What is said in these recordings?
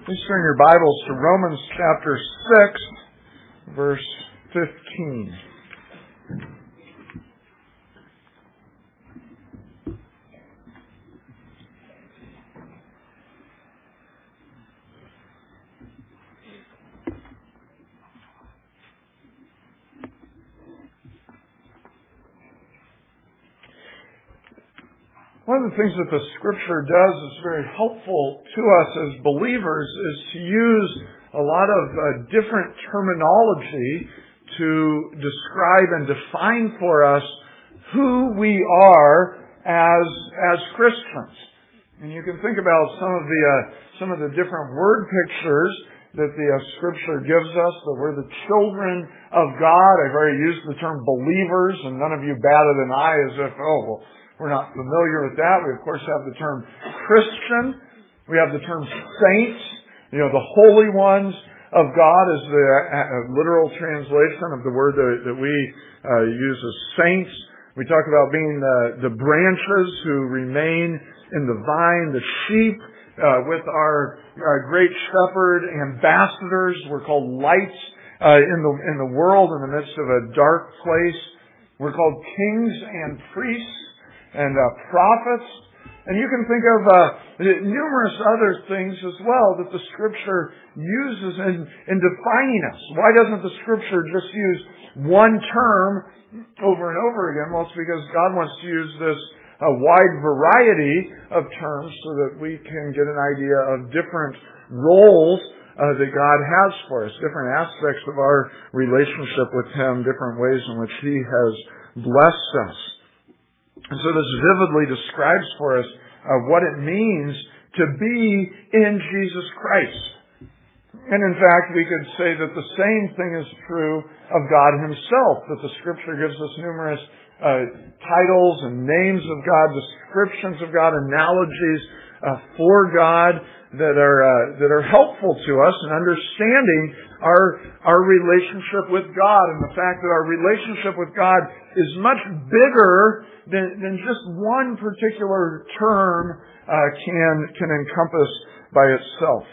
Please turn your Bibles to Romans chapter 6, verse 15. One of the things that the Scripture does is very helpful to us as believers is to use a lot of different terminology to describe and define for us who we are as Christians. And you can think about some of the different word pictures that the Scripture gives us, that we're the children of God. I've already used the term believers, and none of you batted an eye as if, we're not familiar with that. We, of course, have the term Christian. We have the term saints. The holy ones of God is the literal translation of the word that we use as saints. We talk about being the branches who remain in the vine, the sheep with our great shepherd, ambassadors. We're called lights in the world in the midst of a dark place. We're called kings and priests and prophets. And you can think of numerous other things as well that the Scripture uses in defining us. Why doesn't the Scripture just use one term over and over again? Well, it's because God wants to use this wide variety of terms so that we can get an idea of different roles that God has for us, different aspects of our relationship with Him, different ways in which He has blessed us. And so this vividly describes for us what it means to be in Jesus Christ. And in fact, we could say that the same thing is true of God Himself, that the Scripture gives us numerous titles and names of God, descriptions of God, analogies for God that are helpful to us in understanding our relationship with God, and the fact that our relationship with God is much bigger than just one particular term can encompass by itself.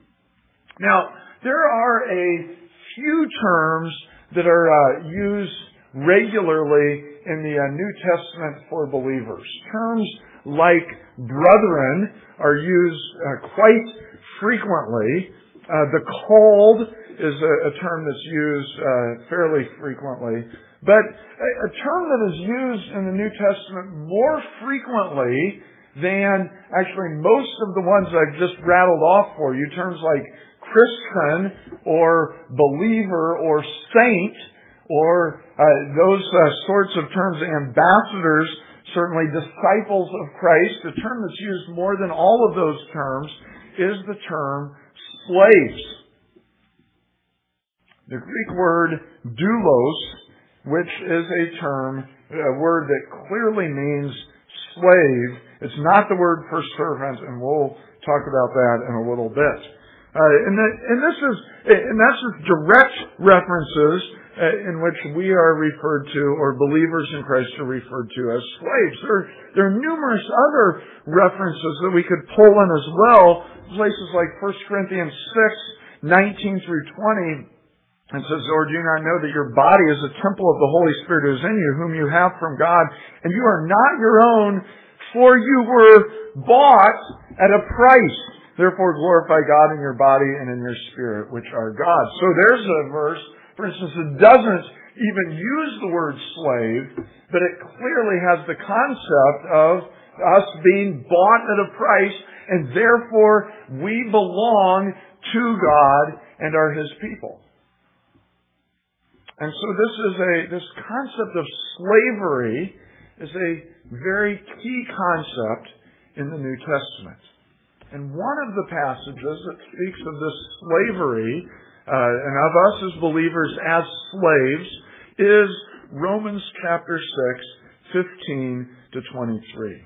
Now, there are a few terms that are used regularly in the New Testament for believers. Terms like brethren are used quite frequently. The called is a term that's used fairly frequently. But a term that is used in the New Testament more frequently than actually most of the ones I've just rattled off for you, terms like Christian or believer or saint, or those sorts of terms, ambassadors, certainly disciples of Christ. The term that's used more than all of those terms is the term slaves. The Greek word doulos, which is a word that clearly means slave. It's not the word for servant, and we'll talk about that in a little bit. And that's just direct references in which we are referred to, or believers in Christ are referred to as slaves. There are numerous other references that we could pull in as well. Places like 1 Corinthians 6:19 through 20. It says, "Or do you not know that your body is a temple of the Holy Spirit who is in you, whom you have from God, and you are not your own, for you were bought at a price. Therefore glorify God in your body and in your spirit, which are God." So there's a verse, for instance, that doesn't even use the word slave, but it clearly has the concept of us being bought at a price, and therefore we belong to God and are His people. And so this concept of slavery is a very key concept in the New Testament. And one of the passages that speaks of this slavery and of us as believers as slaves is Romans chapter 6:15 to 23.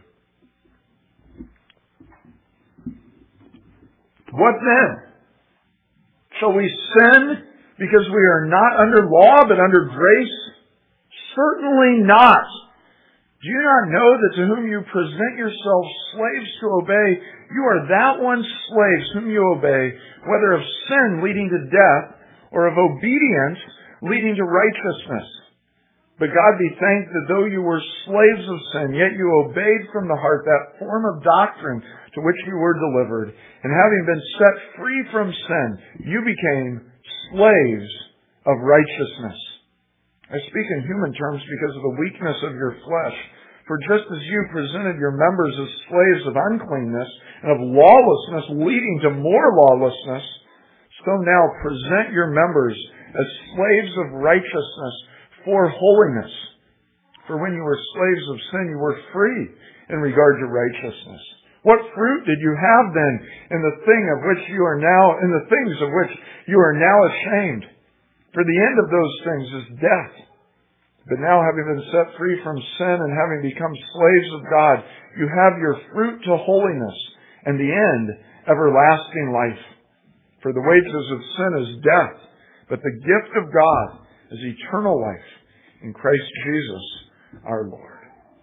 "What then? Shall we sin because we are not under law but under grace? Certainly not. Do you not know that to whom you present yourselves slaves to obey, you are that one's slaves whom you obey, whether of sin leading to death or of obedience leading to righteousness? But God be thanked that though you were slaves of sin, yet you obeyed from the heart that form of doctrine to which you were delivered. And having been set free from sin, you became slaves of righteousness. I speak in human terms because of the weakness of your flesh. For just as you presented your members as slaves of uncleanness and of lawlessness leading to more lawlessness, so now present your members as slaves of righteousness for holiness. For when you were slaves of sin, you were free in regard to righteousness. What fruit did you have then in the things of which you are now ashamed? For the end of those things is death. But now, having been set free from sin and having become slaves of God, you have your fruit to holiness, and the end, everlasting life. For the wages of sin is death, but the gift of God is eternal life in Christ Jesus our Lord.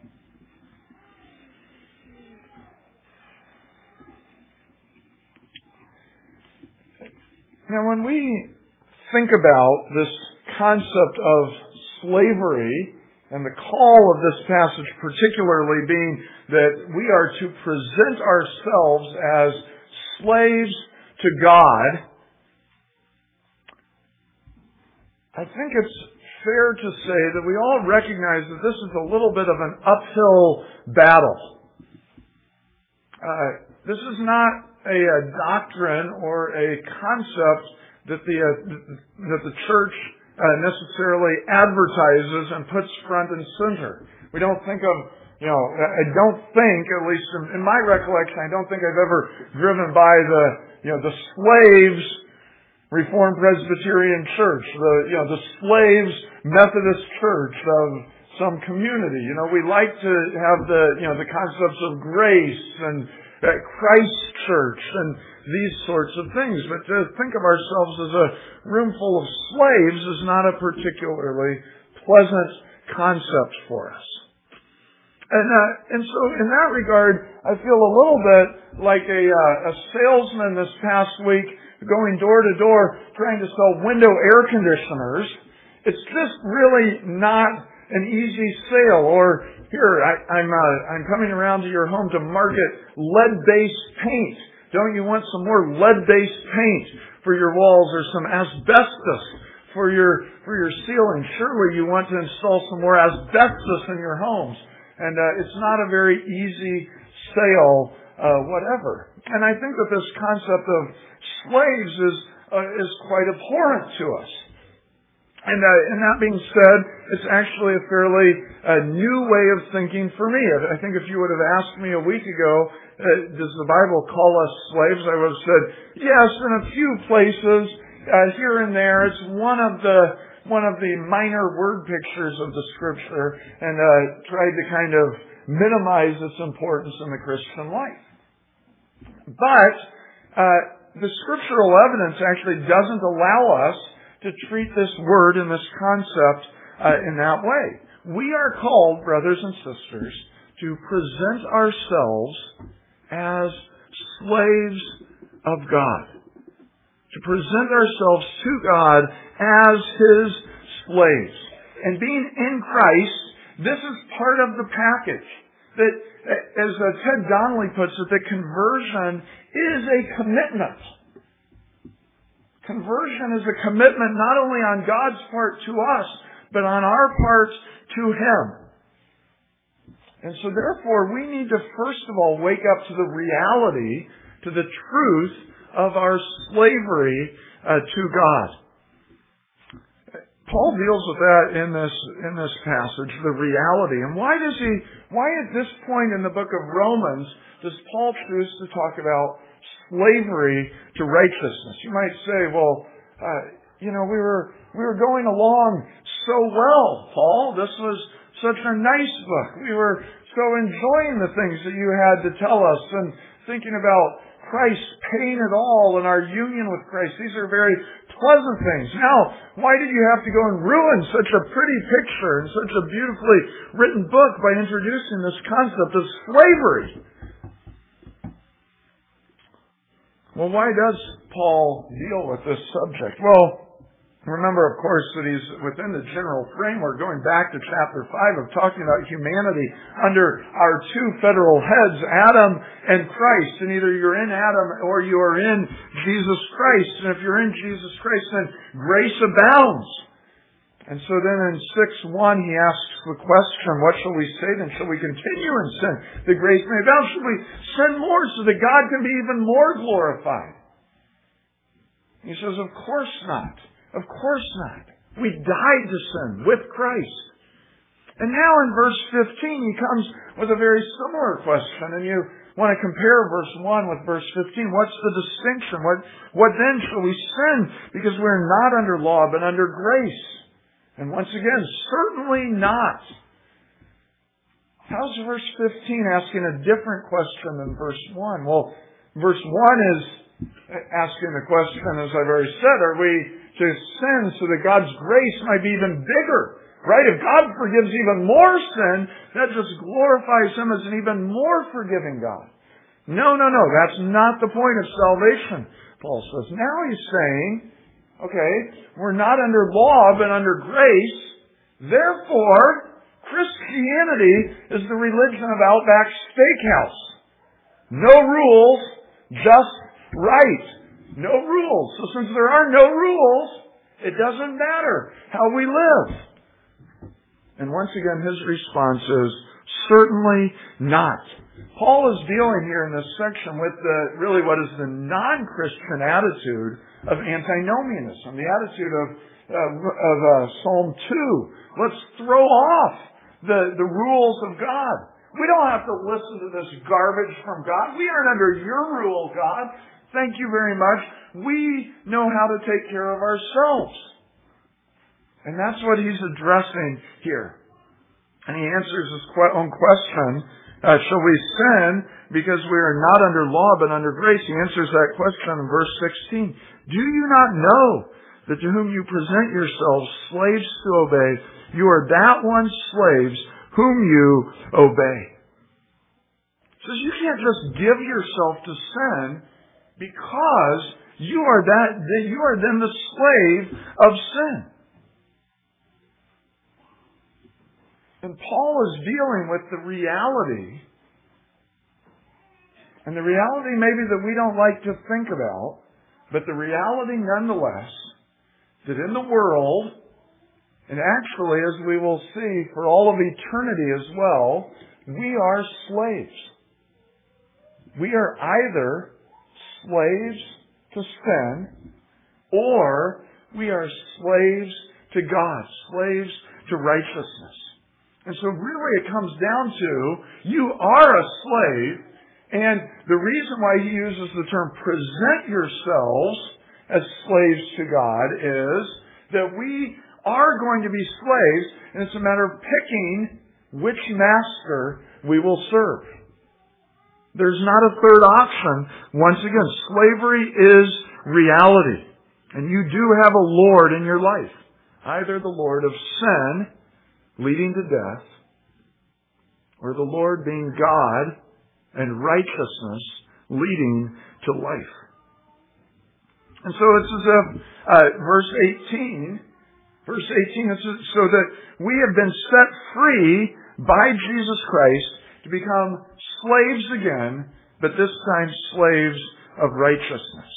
Now, when we think about this concept of slavery and the call of this passage particularly being that we are to present ourselves as slaves to God, I think it's fair to say that we all recognize that this is a little bit of an uphill battle. This is not a doctrine or a concept that the church necessarily advertises and puts front and center. We don't think of, I don't think, at least in my recollection, I don't think I've ever driven by the slaves Reformed Presbyterian Church, the slaves Methodist Church of some community. We like to have the concepts of grace and Christ Church and these sorts of things. But to think of ourselves as a room full of slaves is not a particularly pleasant concept for us. And so in that regard, I feel a little bit like a salesman this past week going door to door trying to sell window air conditioners. It's just really not an easy sale. Or here, I'm coming around to your home to market lead-based paint. Don't you want some more lead-based paint for your walls or some asbestos for your ceiling? Surely you want to install some more asbestos in your homes. And it's not a very easy sale, whatever. And I think that this concept of slaves is quite abhorrent to us. And that being said, it's actually a fairly new way of thinking for me. I think if you would have asked me a week ago, does the Bible call us slaves? I would have said, yes, in a few places, here and there. It's one of the minor word pictures of the Scripture, and tried to kind of minimize its importance in the Christian life. But the scriptural evidence actually doesn't allow us to treat this word and this concept in that way. We are called, brothers and sisters, to present ourselves as slaves of God. To present ourselves to God as His slaves. And being in Christ, this is part of the package. That, as Ted Donnelly puts it, that conversion is a commitment. Conversion is a commitment not only on God's part to us, but on our part to Him. And so therefore, we need to first of all wake up to the reality, to the truth of our slavery to God. Paul deals with that in this passage, the reality. And why at this point in the book of Romans does Paul choose to talk about slavery to righteousness? You might say, well, we were going along so well, Paul. This was such a nice book. We were so enjoying the things that you had to tell us and thinking about Christ paying it all and our union with Christ. These are very pleasant things. Now, why did you have to go and ruin such a pretty picture and such a beautifully written book by introducing this concept of slavery? Well, why does Paul deal with this subject? Well, remember, of course, that he's within the general framework, going back to chapter 5, of talking about humanity under our two federal heads, Adam and Christ. And either you're in Adam or you are in Jesus Christ. And if you're in Jesus Christ, then grace abounds. And so then in 6:1, he asks the question, what shall we say then? Shall we continue in sin, that grace may abound? Shall we sin more so that God can be even more glorified? He says, of course not. Of course not. We died to sin with Christ. And now in verse 15, he comes with a very similar question. And you want to compare verse 1 with verse 15. What's the distinction? What then shall we sin? Because we're not under law, but under grace. And once again, certainly not. How's verse 15 asking a different question than verse 1? Well, verse 1 is asking the question, as I've already said, are we to sin so that God's grace might be even bigger? Right? If God forgives even more sin, that just glorifies Him as an even more forgiving God. No. That's not the point of salvation, Paul says. Now he's saying, okay, we're not under law, but under grace. Therefore, Christianity is the religion of Outback Steakhouse. No rules, just right. No rules. So since there are no rules, it doesn't matter how we live. And once again, his response is, certainly not. Paul is dealing here in this section with really what is the non-Christian attitude of antinomianism, the attitude of Psalm 2. Let's throw off the rules of God. We don't have to listen to this garbage from God. We aren't under your rule, God. Thank you very much. We know how to take care of ourselves. And that's what he's addressing here. And he answers his own question, shall we sin because we are not under law but under grace? He answers that question in verse 16. Do you not know that to whom you present yourselves slaves to obey, you are that one's slaves whom you obey? He says you can't just give yourself to sin because you are then the slave of sin. And Paul is dealing with the reality, and the reality maybe that we don't like to think about, but the reality nonetheless, that in the world, and actually as we will see for all of eternity as well, we are slaves. We are either slaves to sin, or we are slaves to God, slaves to righteousness. And so really it comes down to, you are a slave, and the reason why he uses the term present yourselves as slaves to God is that we are going to be slaves, and it's a matter of picking which master we will serve. There's not a third option. Once again, slavery is reality. And you do have a Lord in your life. Either the Lord of sin, leading to death, or the Lord being God and righteousness, leading to life. And so it's as if, verse 18, it says, so that we have been set free by Jesus Christ to become slaves again, but this time slaves of righteousness.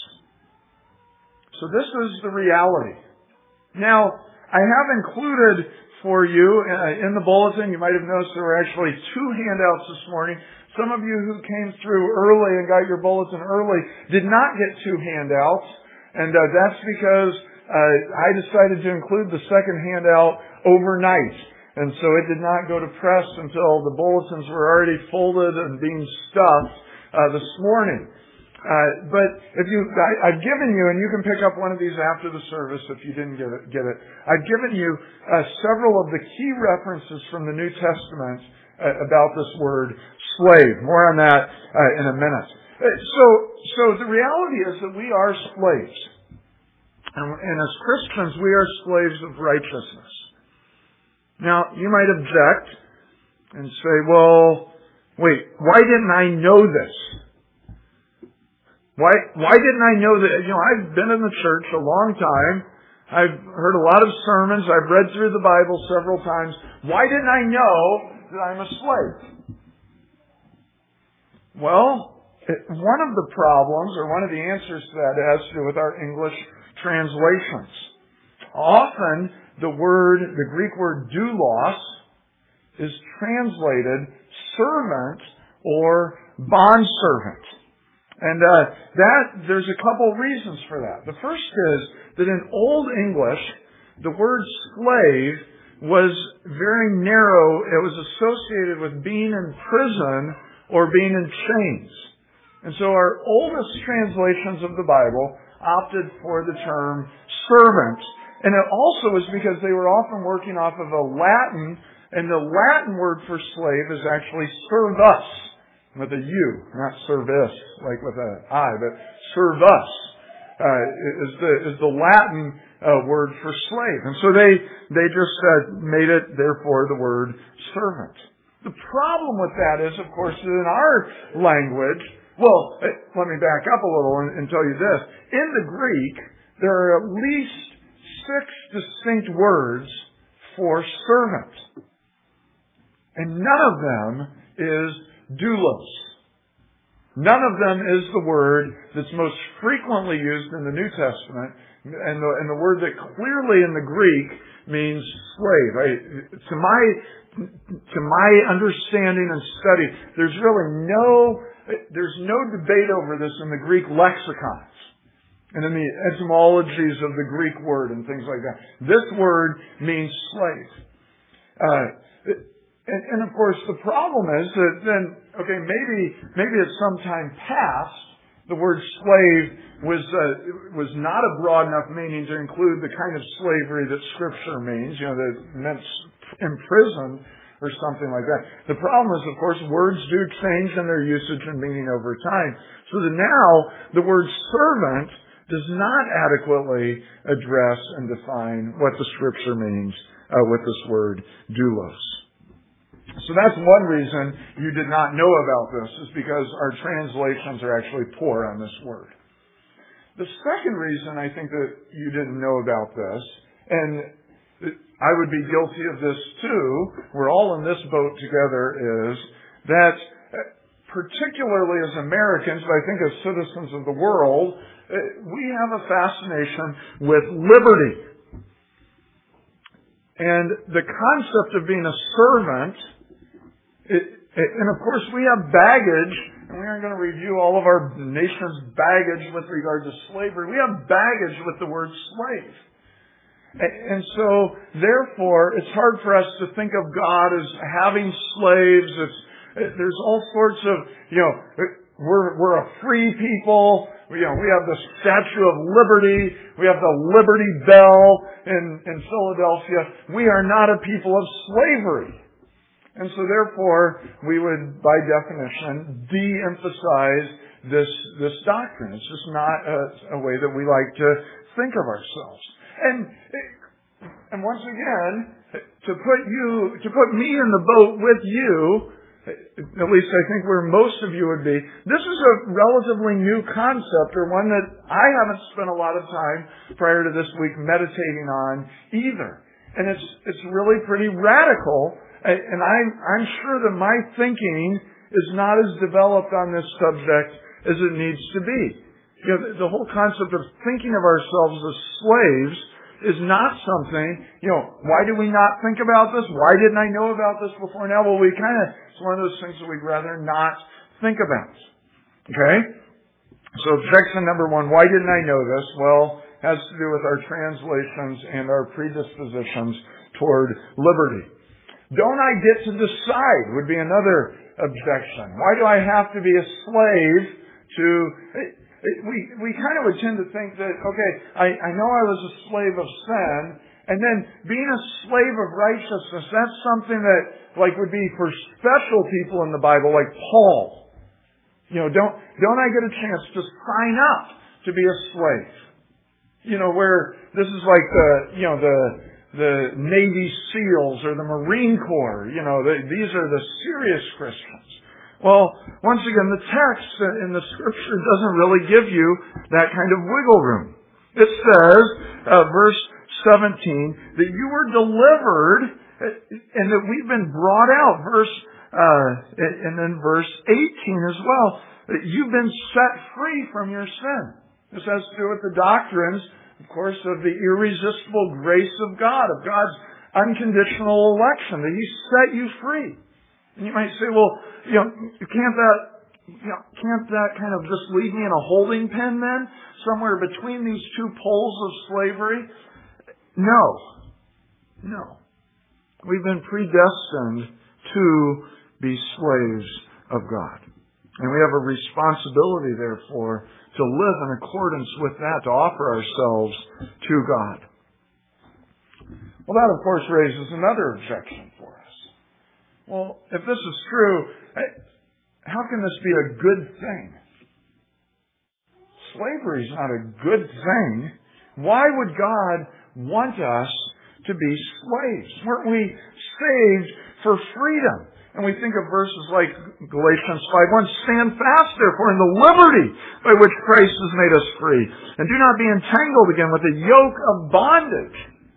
So this is the reality. Now, I have included for you in the bulletin, you might have noticed there were actually 2 handouts this morning. Some of you who came through early and got your bulletin early did not get 2 handouts, and that's because I decided to include the second handout overnight. And so it did not go to press until the bulletins were already folded and being stuffed this morning. But I've given you, and you can pick up one of these after the service if you didn't get it. I've given you several of the key references from the New Testament about this word slave. More on that in a minute. So the reality is that we are slaves. And as Christians, we are slaves of righteousness. Now, you might object and say, well, wait, why didn't I know this? Why didn't I know that? I've been in the church a long time. I've heard a lot of sermons. I've read through the Bible several times. Why didn't I know that I'm a slave? Well, one of the problems, or one of the answers to that, has to do with our English translations. Often, the Greek word doulos, is translated servant or bondservant. And there's a couple reasons for that. The first is that in Old English, the word slave was very narrow. It was associated with being in prison or being in chains. And so our oldest translations of the Bible opted for the term servant. And it also was because they were often working off of a Latin, and the Latin word for slave is actually servus, with a U, not servis, like with an I, but servus is the Latin word for slave. And so they just made it, therefore, the word servant. The problem with that is, of course, that in our language, well, let me back up a little and tell you this. In the Greek, there are at least 6 distinct words for servant. And none of them is doulos. None of them is the word that's most frequently used in the New Testament, and the word that clearly in the Greek means slave. To my understanding and study, there's really no debate over this in the Greek lexicons and in the etymologies of the Greek word and things like that. This word means slave. And of course, the problem is that then, maybe at some time past, the word slave was not a broad enough meaning to include the kind of slavery that Scripture means, that meant imprisoned or something like that. The problem is, of course, words do change in their usage and meaning over time. So that now, the word servant does not adequately address and define what the Scripture means with this word doulos. So that's one reason you did not know about this, is because our translations are actually poor on this word. The second reason I think that you didn't know about this, and I would be guilty of this too, we're all in this boat together, is that particularly as Americans, but I think as citizens of the world, we have a fascination with liberty. And the concept of being a servant, and of course we have baggage, and we aren't going to review all of our nation's baggage with regard to slavery. We have baggage with the word slave. And so, therefore, it's hard for us to think of God as having slaves. There's all sorts of, we're a free people. We have the Statue of Liberty. We have the Liberty Bell in Philadelphia. We are not a people of slavery. And so therefore, we would, by definition, de-emphasize this doctrine. It's just not a way that we like to think of ourselves. And once again, to put me in the boat with you, at least I think where most of you would be, this is a relatively new concept, or one that I haven't spent a lot of time prior to this week meditating on either. And it's really pretty radical, and I'm sure that my thinking is not as developed on this subject as it needs to be. The whole concept of thinking of ourselves as slaves is not something, why do we not think about this? Why didn't I know about this before now? Well, it's one of those things that we'd rather not think about. Okay? So objection number 1, why didn't I know this? Well, it has to do with our translations and our predispositions toward liberty. Don't I get to decide would be another objection. Why do I have to be a slave to... We kind of would tend to think that, I know I was a slave of sin, and then being a slave of righteousness, that's something that would be for special people in the Bible, like Paul. Don't I get a chance to sign up to be a slave? where this is like the Navy SEALs or the Marine Corps. These are the serious Christians. Well, once again, the text in the Scripture doesn't really give you that kind of wiggle room. It says, verse 17, that you were delivered and that we've been brought out. And then verse 18 as well, that you've been set free from your sin. This has to do with the doctrines, of course, of the irresistible grace of God, of God's unconditional election, that He set you free. And you might say, well, can't that kind of just leave me in a holding pen then, somewhere between these two poles of slavery? No. We've been predestined to be slaves of God. And we have a responsibility, therefore, to live in accordance with that, to offer ourselves to God. Well, that, of course, raises another objection for us. Well, if this is true, how can this be a good thing? Slavery is not a good thing. Why would God want us to be slaves? Weren't we saved for freedom? And we think of verses like Galatians 5:1, stand fast, therefore, in the liberty by which Christ has made us free, and do not be entangled again with the yoke of bondage.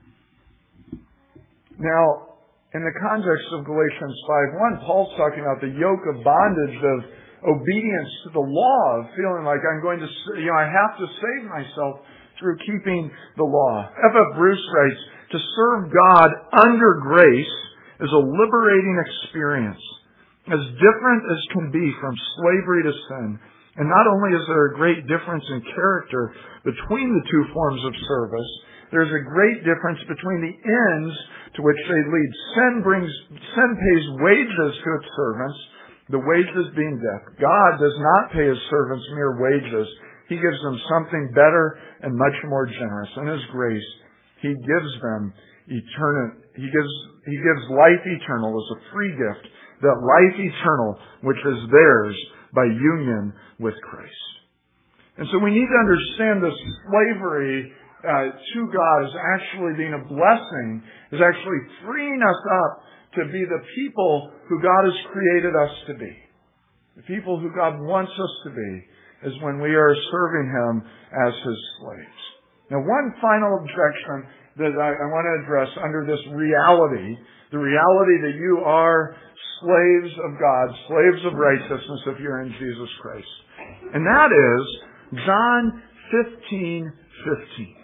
Now, in the context of Galatians 5:1, Paul's talking about the yoke of bondage of obedience to the law, of feeling like I'm going to, I have to save myself through keeping the law. F.F. Bruce writes, to serve God under grace is a liberating experience, as different as can be from slavery to sin. And not only is there a great difference in character between the two forms of service, there's a great difference between the ends to which they lead. Sin pays wages to its servants, the wages being death. God does not pay His servants mere wages. He gives them something better and much more generous. In His grace, He gives them He gives life eternal as a free gift, that life eternal which is theirs by union with Christ. And so we need to understand this slavery to God is actually being a blessing, is actually freeing us up to be the people who God has created us to be. The people who God wants us to be is when we are serving Him as His slaves. Now, one final objection that I want to address under this reality, the reality that you are slaves of God, slaves of righteousness if you're in Jesus Christ. And that is John 15:15.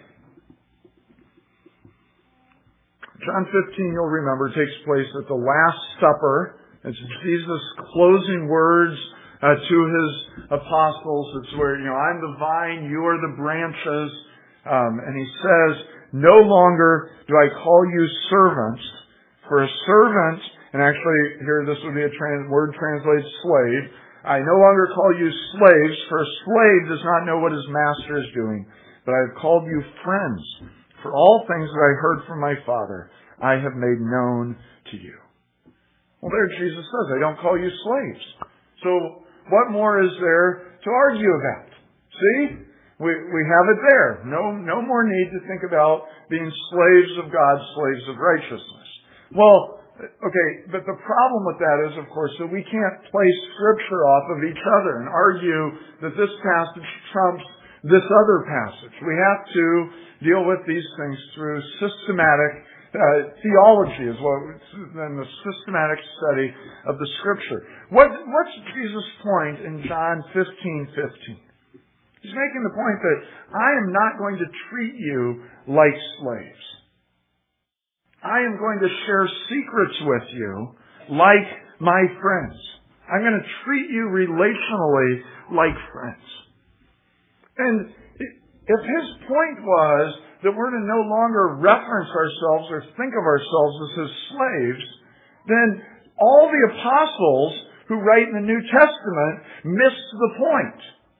John 15, you'll remember, takes place at the Last Supper. It's Jesus' closing words to His apostles. It's where, I'm the vine, you are the branches. And He says, no longer do I call you servants, for a servant, and actually here this would be a word translated slave. I no longer call you slaves, for a slave does not know what his master is doing. But I have called you friends. For all things that I heard from my Father, I have made known to you. Well, there Jesus says, I don't call you slaves. So what more is there to argue about? See? We have it there. No more need to think about being slaves of God, slaves of righteousness. Well, okay, but the problem with that is, of course, that we can't place Scripture off of each other and argue that this passage trumps this other passage. We have to deal with these things through systematic theology as well, and the systematic study of the Scripture. What's Jesus' point in John 15:15? He's making the point that I am not going to treat you like slaves. I am going to share secrets with you like my friends. I'm going to treat you relationally like friends. And if his point was that we're to no longer reference ourselves or think of ourselves as His slaves, then all the apostles who write in the New Testament miss the point.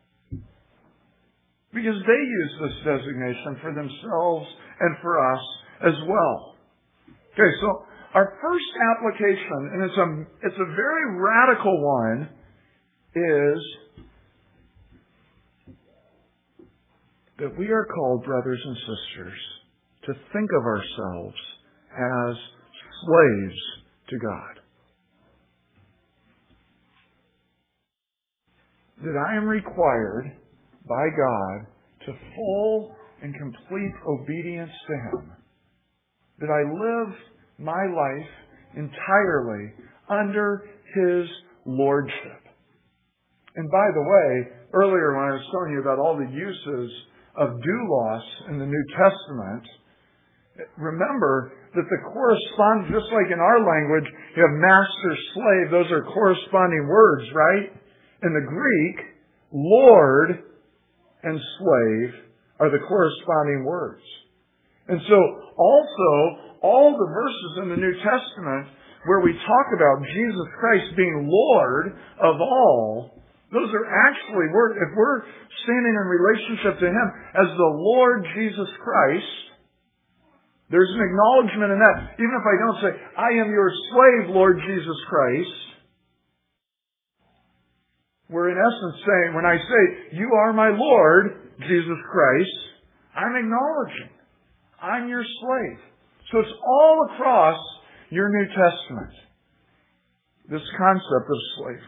Because they use this designation for themselves and for us as well. Okay, so our first application, and it's a very radical one, is that we are called, brothers and sisters, to think of ourselves as slaves to God. That I am required by God to full and complete obedience to Him. That I live my life entirely under His lordship. And by the way, earlier when I was telling you about all the uses of doulos in the New Testament, remember that the corresponding, just like in our language, you have master, slave, those are corresponding words, right? In the Greek, Lord and slave are the corresponding words. And so also, all the verses in the New Testament where we talk about Jesus Christ being Lord of all, those are actually words. If we're standing in relationship to Him as the Lord Jesus Christ, there's an acknowledgement in that. Even if I don't say, I am your slave, Lord Jesus Christ, we're in essence saying, when I say, you are my Lord, Jesus Christ, I'm acknowledging, I'm your slave. So it's all across your New Testament, this concept of slavery.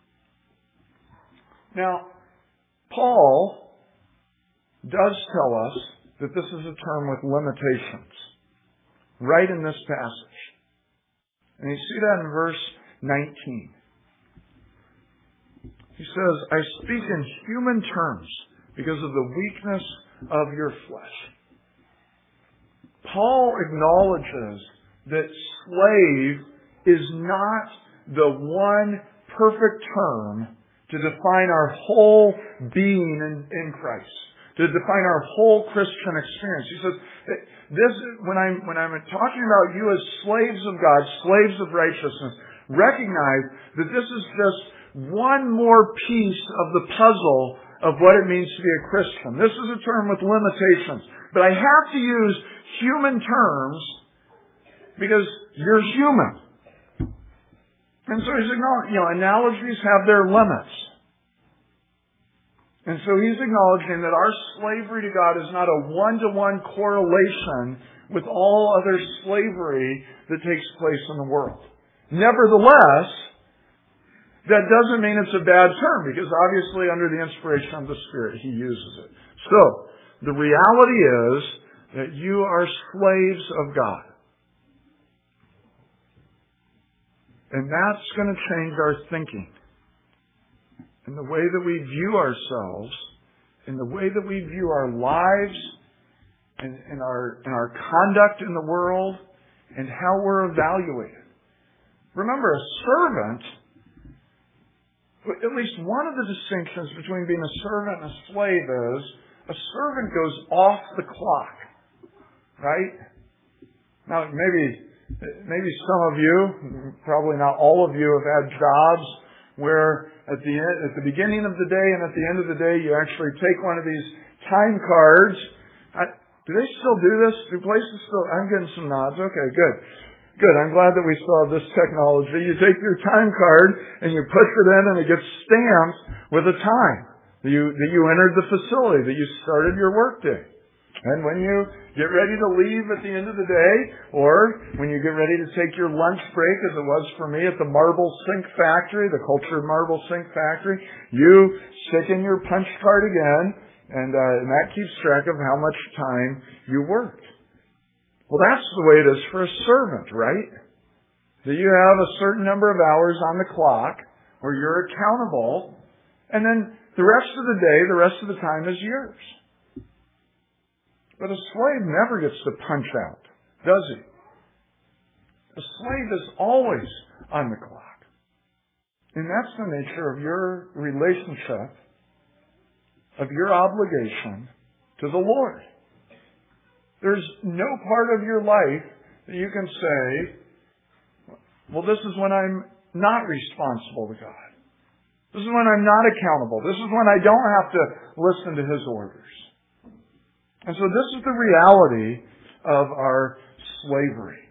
Now, Paul does tell us that this is a term with limitations, right in this passage. And you see that in verse 19. He says, I speak in human terms because of the weakness of your flesh. Paul acknowledges that slave is not the one perfect term to define our whole being in Christ, to define our whole Christian experience. He says, this, when I'm talking about you as slaves of God, slaves of righteousness, recognize that this is just one more piece of the puzzle of what it means to be a Christian. This is a term with limitations. But I have to use human terms because you're human. And so he's acknowledging, analogies have their limits. And so he's acknowledging that our slavery to God is not a one-to-one correlation with all other slavery that takes place in the world. Nevertheless, that doesn't mean it's a bad term, because obviously under the inspiration of the Spirit, He uses it. So, the reality is that you are slaves of God. And that's going to change our thinking. In the way that we view ourselves, in the way that we view our lives, in our conduct in the world, and how we're evaluated. Remember, a servant, at least one of the distinctions between being a servant and a slave is, a servant goes off the clock. Right? Now, maybe some of you, probably not all of you, have had jobs where at the beginning of the day and at the end of the day, you actually take one of these time cards. Do they still do this? Do places still? I'm getting some nods. Okay, good. Good. I'm glad that we still have this technology. You take your time card and you push it in and it gets stamped with a time that you entered the facility, that you started your workday. And when you get ready to leave at the end of the day, or when you get ready to take your lunch break, as it was for me at the Marble Sink Factory, the Cultured Marble Sink Factory, you stick in your punch card again, and that keeps track of how much time you worked. Well, that's the way it is for a servant, right? That you have a certain number of hours on the clock where you're accountable, and then the rest of the day, the rest of the time is yours. But a slave never gets to punch out, does he? A slave is always on the clock. And that's the nature of your relationship, of your obligation to the Lord. There's no part of your life that you can say, well, this is when I'm not responsible to God. This is when I'm not accountable. This is when I don't have to listen to His orders. And so this is the reality of our slavery.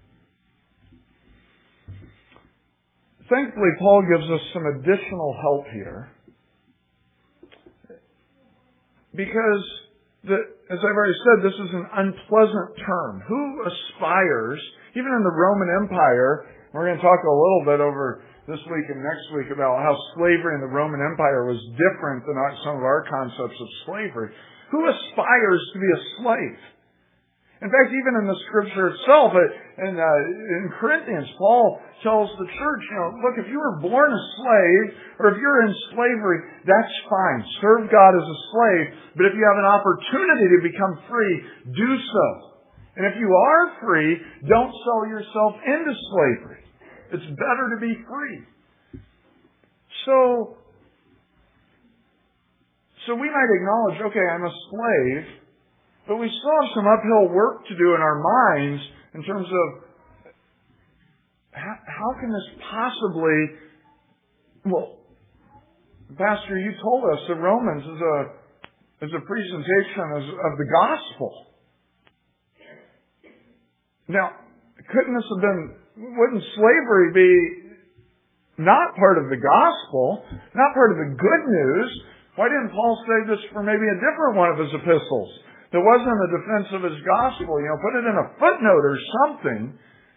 Thankfully, Paul gives us some additional help here. Because as I've already said, this is an unpleasant term. Who aspires, even in the Roman Empire, we're going to talk a little bit over this week and next week about how slavery in the Roman Empire was different than some of our concepts of slavery. Who aspires to be a slave? In fact, even in the Scripture itself, in Corinthians, Paul tells the church, look, if you were born a slave, or if you're in slavery, that's fine. Serve God as a slave. But if you have an opportunity to become free, do so. And if you are free, don't sell yourself into slavery. It's better to be free. So we might acknowledge, okay, I'm a slave, but we still have some uphill work to do in our minds in terms of how can this possibly, Pastor, you told us that Romans is a presentation of the gospel. Now, wouldn't slavery be not part of the gospel, not part of the good news? Why didn't Paul say this for maybe a different one of his epistles? That wasn't a defense of his gospel, put it in a footnote or something.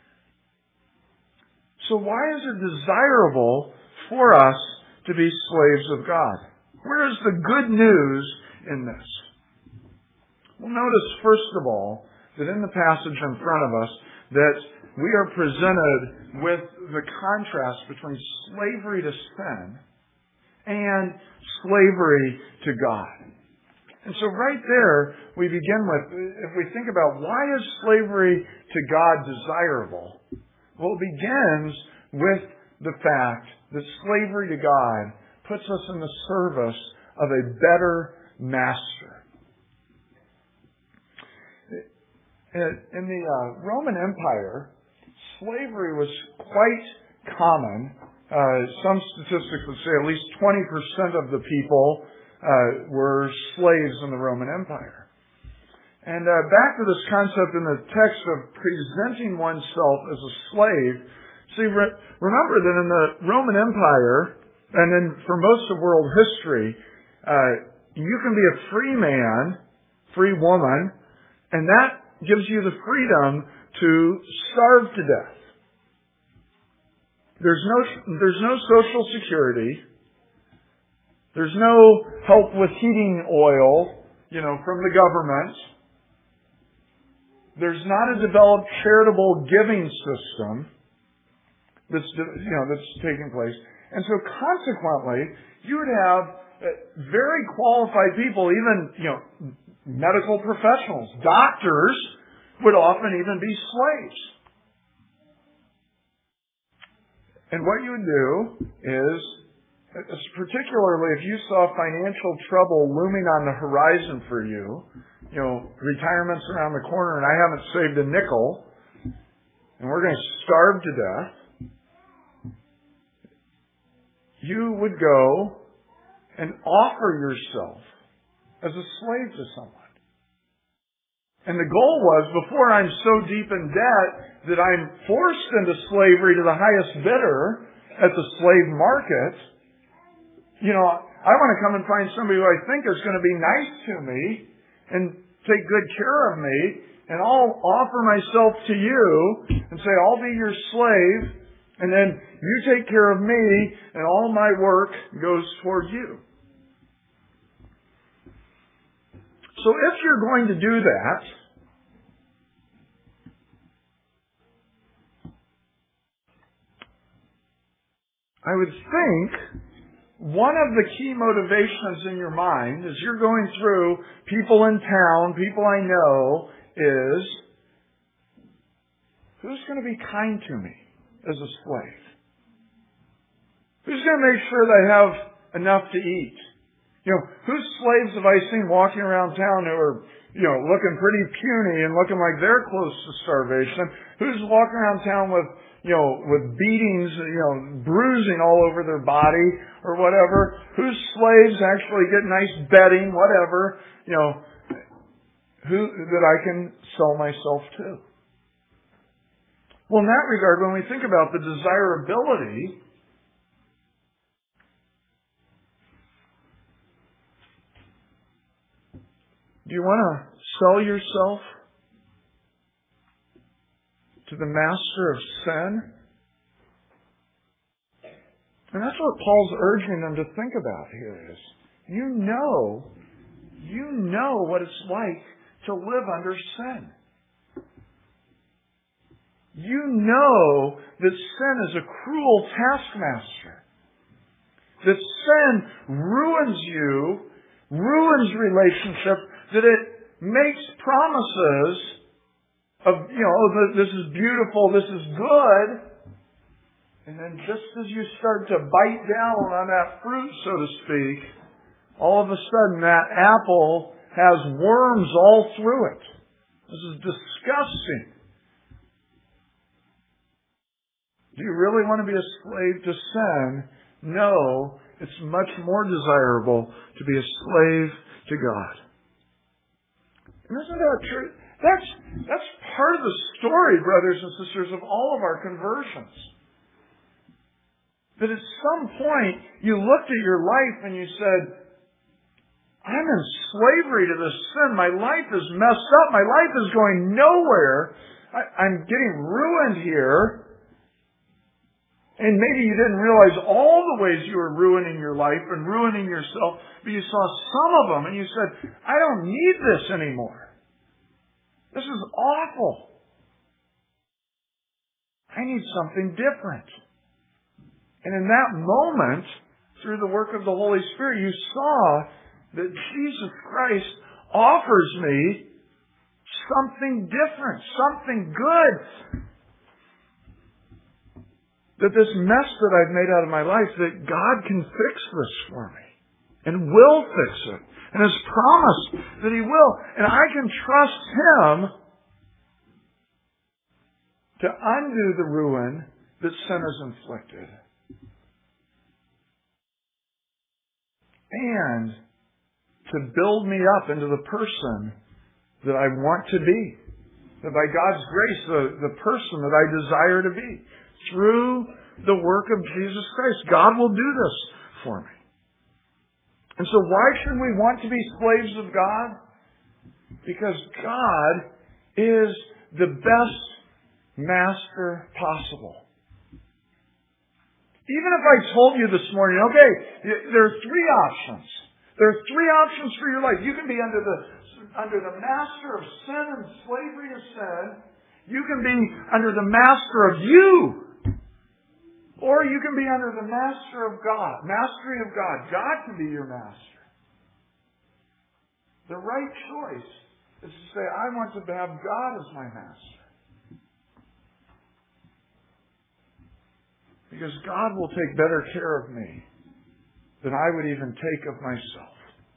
So why is it desirable for us to be slaves of God? Where is the good news in this? Well, notice, first of all, that in the passage in front of us, that we are presented with the contrast between slavery to sin and slavery to God. And so right there, we begin with, if we think about why is slavery to God desirable? Well, it begins with the fact that slavery to God puts us in the service of a better master. In the Roman Empire, slavery was quite common. Some statistics would say at least 20% of the people were slaves in the Roman Empire. And back to this concept in the text of presenting oneself as a slave. See, remember that in the Roman Empire, and then for most of world history, you can be a free man, free woman, and that gives you the freedom to starve to death. There's no social security. There's no help with heating oil, from the government. There's not a developed charitable giving system that's taking place. And so consequently, you would have very qualified people, even, medical professionals, doctors would often even be slaves. And what you would do is, particularly if you saw financial trouble looming on the horizon for you, retirement's around the corner and I haven't saved a nickel, and we're going to starve to death, you would go and offer yourself as a slave to someone. And the goal was, before I'm so deep in debt that I'm forced into slavery to the highest bidder at the slave market, I want to come and find somebody who I think is going to be nice to me and take good care of me, and I'll offer myself to you and say, I'll be your slave, and then you take care of me, and all my work goes toward you. So if you're going to do that, I would think one of the key motivations in your mind as you're going through people in town, people I know, is who's going to be kind to me as a slave? Who's going to make sure that I have enough to eat? Whose slaves have I seen walking around town who are, looking pretty puny and looking like they're close to starvation? Who's walking around town with beatings, bruising all over their body or whatever? Whose slaves actually get nice bedding, whatever, that I can sell myself to? Well, in that regard, when we think about the desirability, do Do you want to sell yourself to the master of sin? And that's what Paul's urging them to think about here is, you know what it's like to live under sin. You know that sin is a cruel taskmaster. That sin ruins you, ruins relationship, that it makes promises of, this is beautiful, this is good. And then just as you start to bite down on that fruit, so to speak, all of a sudden that apple has worms all through it. This is disgusting. Do you really want to be a slave to sin? No, it's much more desirable to be a slave to God. And isn't that true? That's part of the story, brothers and sisters, of all of our conversions. That at some point you looked at your life and you said, I'm in slavery to this sin. My life is messed up. My life is going nowhere. I'm getting ruined here. And maybe you didn't realize all the ways you were ruining your life and ruining yourself, but you saw some of them and you said, I don't need this anymore. This is awful. I need something different. And in that moment, through the work of the Holy Spirit, you saw that Jesus Christ offers me something different, something good. That this mess that I've made out of my life, that God can fix this for me. And will fix it. And has promised that He will. And I can trust Him to undo the ruin that sin has inflicted. And to build me up into the person that I want to be. That by God's grace, the person that I desire to be. Through the work of Jesus Christ. God will do this for me. And so why should we want to be slaves of God? Because God is the best master possible. Even if I told you this morning, okay, there are three options. There are three options for your life. You can be under the master of sin and slavery to sin. You can be under the master of you. Or you can be under the master of God. Mastery of God. God can be your master. The right choice is to say, I want to have God as my master. Because God will take better care of me than I would even take of myself.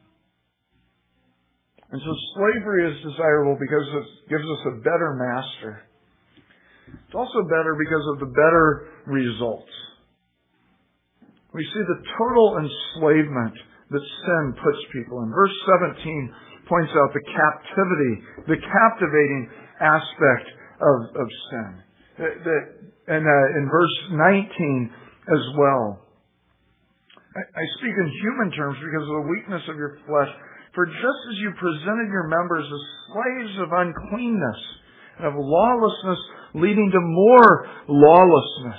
And so slavery is desirable because it gives us a better master. It's also better because of the better results. We see the total enslavement that sin puts people in. Verse 17 points out the captivating aspect of sin. And in verse 19 as well. I speak in human terms because of the weakness of your flesh. For just as you presented your members as slaves of uncleanness and of lawlessness, leading to more lawlessness.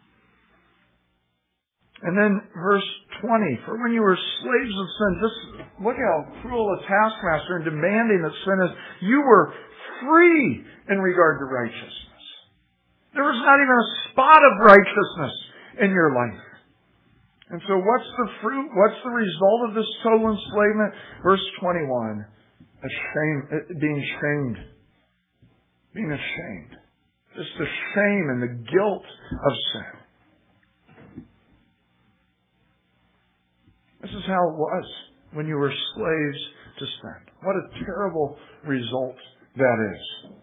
And then verse 20, for when you were slaves of sin, just look how cruel a taskmaster and demanding that sin is, you were free in regard to righteousness. There was not even a spot of righteousness in your life. And so what's the fruit? What's the result of this total enslavement? Verse 21, being shamed. Being ashamed. Just the shame and the guilt of sin. This is how it was when you were slaves to sin. What a terrible result that is.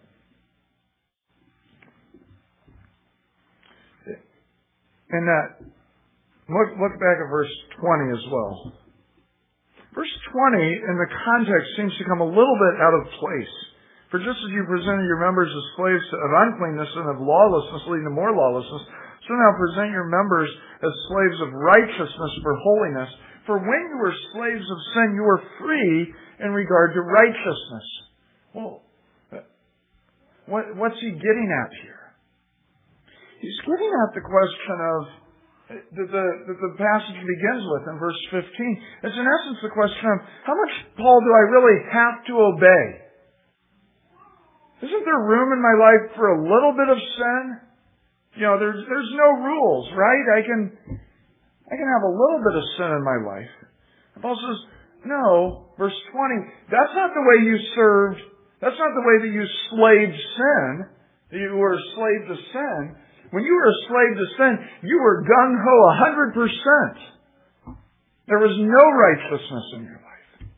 And look back at verse 20 as well. Verse 20 in the context seems to come a little bit out of place. For just as you presented your members as slaves of uncleanness and of lawlessness, leading to more lawlessness, so now present your members as slaves of righteousness for holiness. For when you were slaves of sin, you were free in regard to righteousness. Well, what's he getting at here? He's getting at the question of that the passage begins with in verse 15. It's in essence the question of how much, Paul, do I really have to obey? Isn't there room in my life for a little bit of sin? There's no rules, right? I can have a little bit of sin in my life. And Paul says, no, verse 20, that's not the way you served. That's not the way that you slaved sin. You were a slave to sin. When you were a slave to sin, you were gung-ho 100%. There was no righteousness in your life.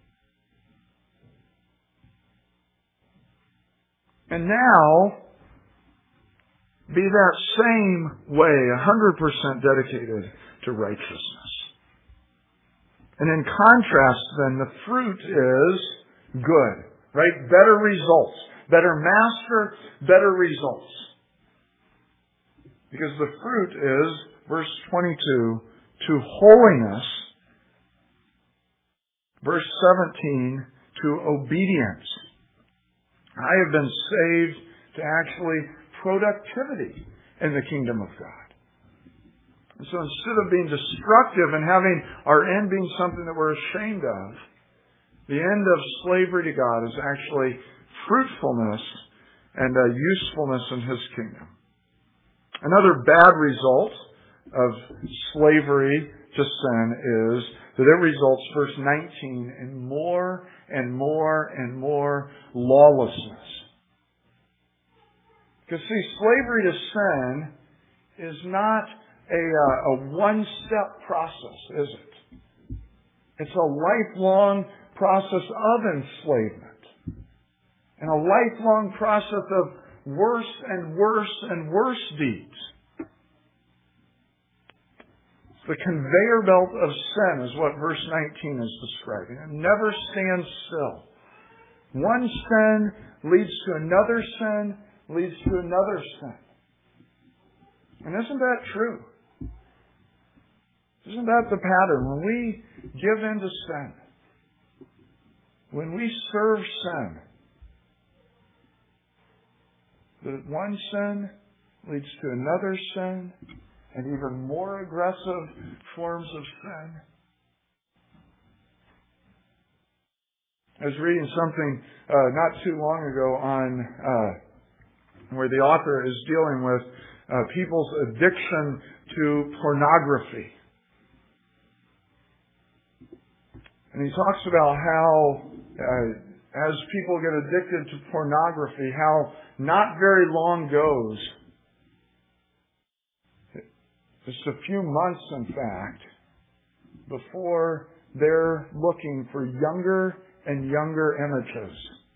And now, be that same way, 100% dedicated to righteousness. And in contrast, then, the fruit is good, right? Better results. Better master, better results. Because the fruit is, verse 22, to holiness. Verse 17, to obedience. I have been saved to actually productivity in the kingdom of God. And so instead of being destructive and having our end being something that we're ashamed of, the end of slavery to God is actually fruitfulness and usefulness in His kingdom. Another bad result of slavery to sin is that it results, verse 19, in more and more and more lawlessness. Because see, slavery to sin is not a one-step process, is it? It's a lifelong process of enslavement. And a lifelong process of worse and worse and worse deeds. The conveyor belt of sin is what verse 19 is describing. It never stands still. One sin leads to another sin, leads to another sin. And isn't that true? Isn't that the pattern? When we give in to sin, when we serve sin, that one sin leads to another sin, and even more aggressive forms of sin. I was reading something not too long ago on where the author is dealing with people's addiction to pornography. And he talks about how as people get addicted to pornography, how not very long goes, just a few months in fact, before they're looking for younger and younger images.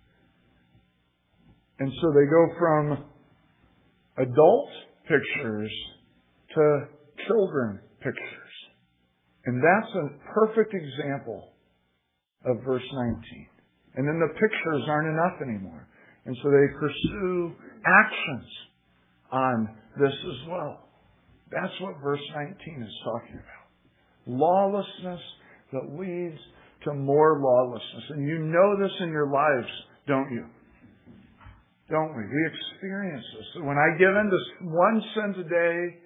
And so they go from adult pictures to children pictures. And that's a perfect example of verse 19. And then the pictures aren't enough anymore. And so they pursue actions on this as well. That's what verse 19 is talking about. Lawlessness that leads to more lawlessness. And you know this in your lives, don't you? Don't we? We experience this. When I give in to one sin today,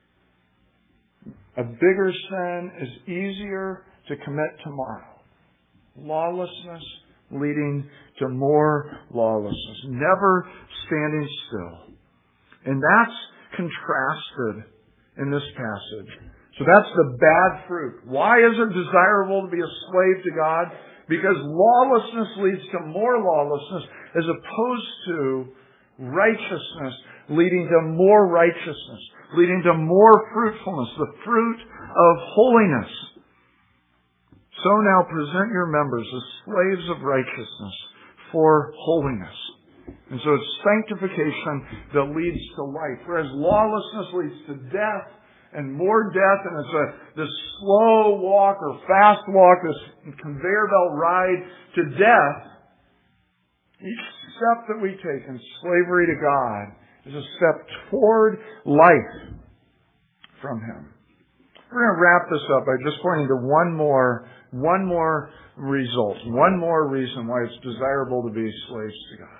a bigger sin is easier to commit tomorrow. Lawlessness leading to more lawlessness. Never standing still. And that's contrasted in this passage. So that's the bad fruit. Why is it desirable to be a slave to God? Because lawlessness leads to more lawlessness as opposed to righteousness leading to more righteousness, leading to more fruitfulness, the fruit of holiness. So now present your members as slaves of righteousness for holiness. And so it's sanctification that leads to life, whereas lawlessness leads to death and more death, and it's this slow walk or fast walk, this conveyor belt ride to death. Each step that we take in slavery to God is a step toward life from Him. We're going to wrap this up by just pointing to one more one more result, one more reason why it's desirable to be slaves to God.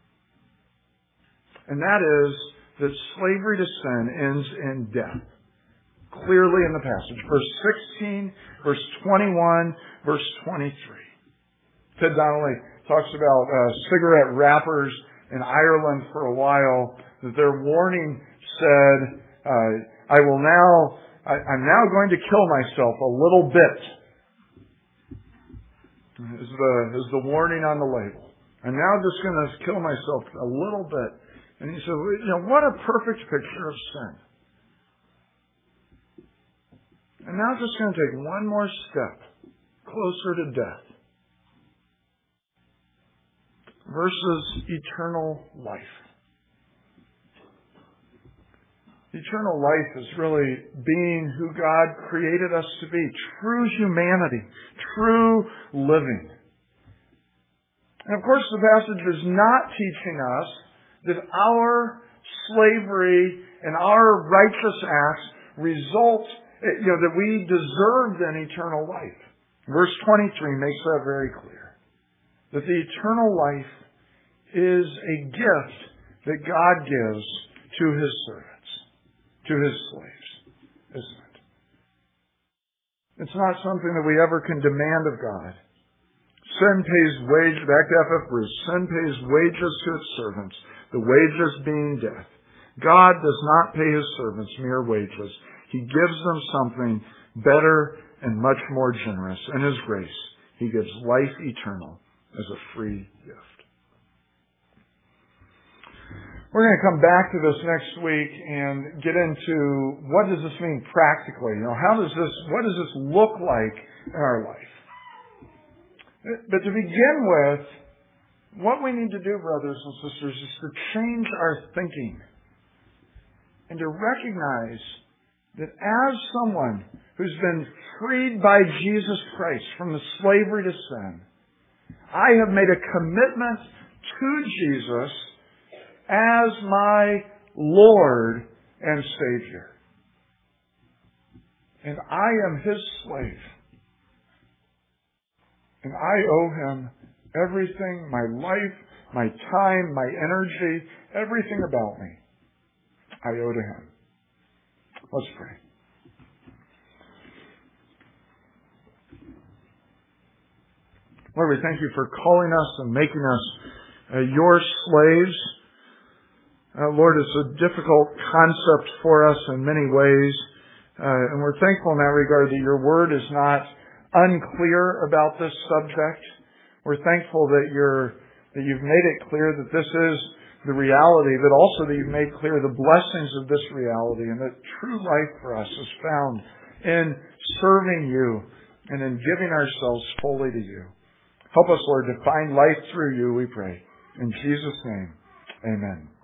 And that is that slavery to sin ends in death. Clearly in the passage. Verse 16, verse 21, verse 23. Ted Donnelly talks about cigarette wrappers in Ireland for a while, that their warning said, I'm now going to kill myself a little bit. Is the warning on the label. I'm now just going to kill myself a little bit. And he said, what a perfect picture of sin. And now just going to take one more step closer to death. Versus eternal life. Eternal life is really being who God created us to be. True humanity. True living. And of course the passage is not teaching us that our slavery and our righteous acts result, that we deserve then eternal life. Verse 23 makes that very clear. That the eternal life is a gift that God gives to His servants, to His slaves, isn't it? It's not something that we ever can demand of God. Sin pays wages, back to F.F. Bruce, sin pays wages to its servants, the wages being death. God does not pay His servants mere wages. He gives them something better and much more generous. In His grace, He gives life eternal as a free gift. We're going to come back to this next week and get into what does this mean practically? What does this look like in our life? But to begin with, what we need to do, brothers and sisters, is to change our thinking and to recognize that as someone who's been freed by Jesus Christ from the slavery to sin, I have made a commitment to Jesus as my Lord and Savior. And I am His slave. And I owe Him everything, my life, my time, my energy, everything about me. I owe to Him. Let's pray. Lord, we thank You for calling us and making us Your slaves. Lord, it's a difficult concept for us in many ways. And we're thankful in that regard that Your Word is not unclear about this subject. We're thankful that You've made it clear that this is the reality, but also that You've made clear the blessings of this reality, and that true life for us is found in serving You and in giving ourselves fully to You. Help us, Lord, to find life through You, we pray. In Jesus' name, amen.